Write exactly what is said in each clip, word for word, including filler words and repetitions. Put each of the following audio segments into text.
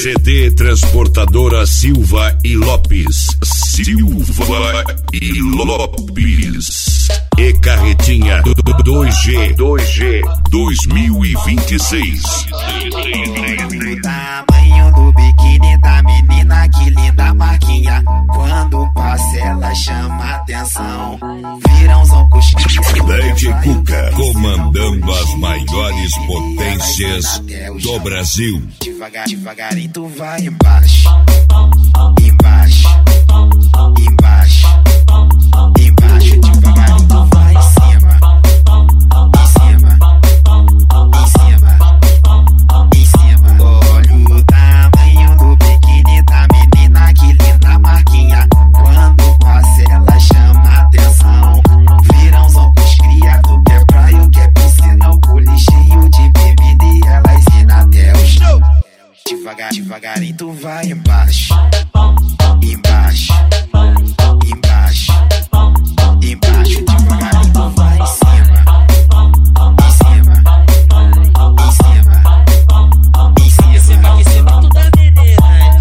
C D Transportadora Silva e Lopes. Silva e Lopes. E Carretinha dois G dois G dois mil e vinte e seis. O tamanho do biquíni da menina, que linda marquinha. Quando passa ela chama atenção. Viram zoncos. D J Cuca comandando as maiores potências do Brasil. Devagar, devagarinho tu vai embaixo, embaixo, embaixo, embaixo, devagarinho tu vai em cima, em cima, em cima, em cima. Olha o tamanho do biquíni da menina, que linda marquinha. Quando passa ela chama atenção. Viram zoncos cria, tu quer praia, quer piscina, o cole cheio de bebida e elas ensina até o chão. Devagar, devagarinho tu vai embaixo, embaixo, embaixo, embaixo, devagarinho tu vai em cima, em cima, em cima, em cima. Esse aquecimento da menina.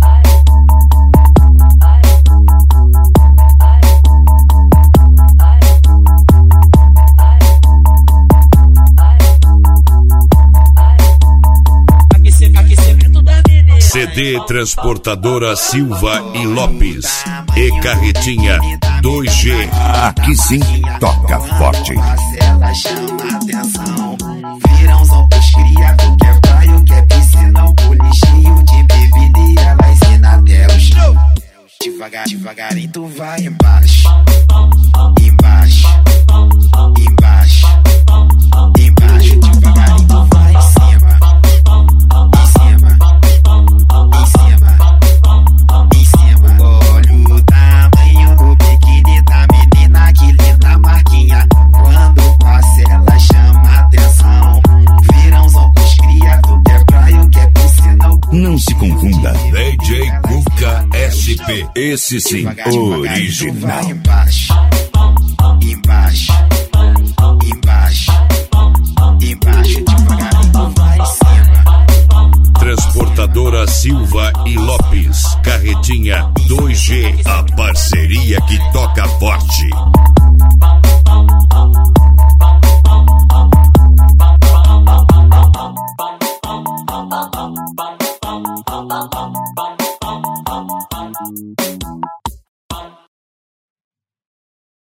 Aquecimento da menina. C D Transportadora Silva e Lopes. E Carretinha dois G. Aqui sim, toca forte. Ela chama atenção. Viram zoncos cria, tu quer praia, quer piscina, o cole cheio de bebida e ela ensina até o chão. Devagar, devagarinho tu vai embaixo, embaixo, embaixo, embaixo, devagarinho tu vai em cima, em cima, em cima, em cima. Olha o tamanho do biquíni da menina, que linda marquinha. Quando passa ela chama atenção. Viram zoncos cria, tu quer praia, quer piscina. Não se confunda. D J Cuca S P. Esse sim, Devagar, devagarinho tu original. vai embaixo.